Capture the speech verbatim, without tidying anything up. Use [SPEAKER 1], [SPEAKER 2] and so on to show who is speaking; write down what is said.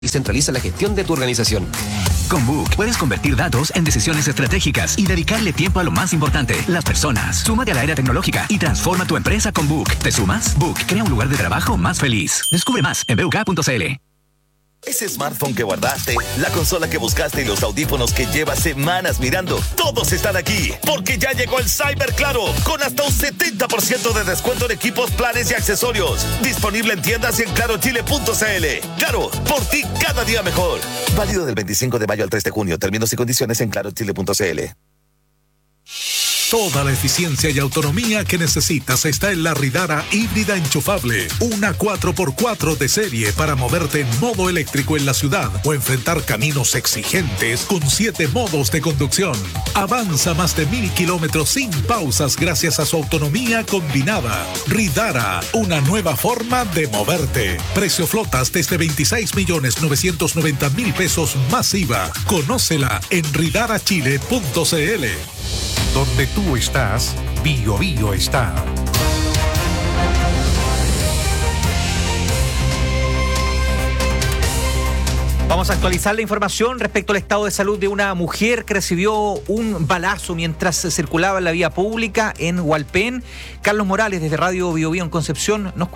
[SPEAKER 1] y centraliza la gestión de tu organización.
[SPEAKER 2] Con Book puedes convertir datos en decisiones estratégicas y dedicarle tiempo a lo más importante, las personas. Súmate a la era tecnológica y transforma tu empresa con Book. ¿Te sumas? Book crea un lugar de trabajo más feliz. Descubre más en b u k punto c l.
[SPEAKER 3] Ese smartphone que guardaste, la consola que buscaste y los audífonos que llevas semanas mirando, todos están aquí, porque ya llegó el Cyber Claro, con hasta un setenta por ciento de descuento en equipos, planes y accesorios. Disponible en tiendas y en claro chile punto c l. Claro, por ti cada día mejor. Válido del veinticinco de mayo al tres de junio. Términos y condiciones en claro chile punto c l.
[SPEAKER 4] Toda la eficiencia y autonomía que necesitas está en la Ridara híbrida enchufable. Una cuatro por cuatro de serie para moverte en modo eléctrico en la ciudad o enfrentar caminos exigentes con siete modos de conducción. Avanza más de mil kilómetros sin pausas gracias a su autonomía combinada. Ridara, una nueva forma de moverte. Precio flotas desde veintiséis millones novecientos noventa mil pesos más I V A. Conócela en ridara chile punto c l.
[SPEAKER 5] Donde tú estás, Bio Bio está.
[SPEAKER 6] Vamos a actualizar la información respecto al estado de salud de una mujer que recibió un balazo mientras circulaba en la vía pública en Hualpén. Carlos Morales, desde Radio Bio Bio en Concepción, nos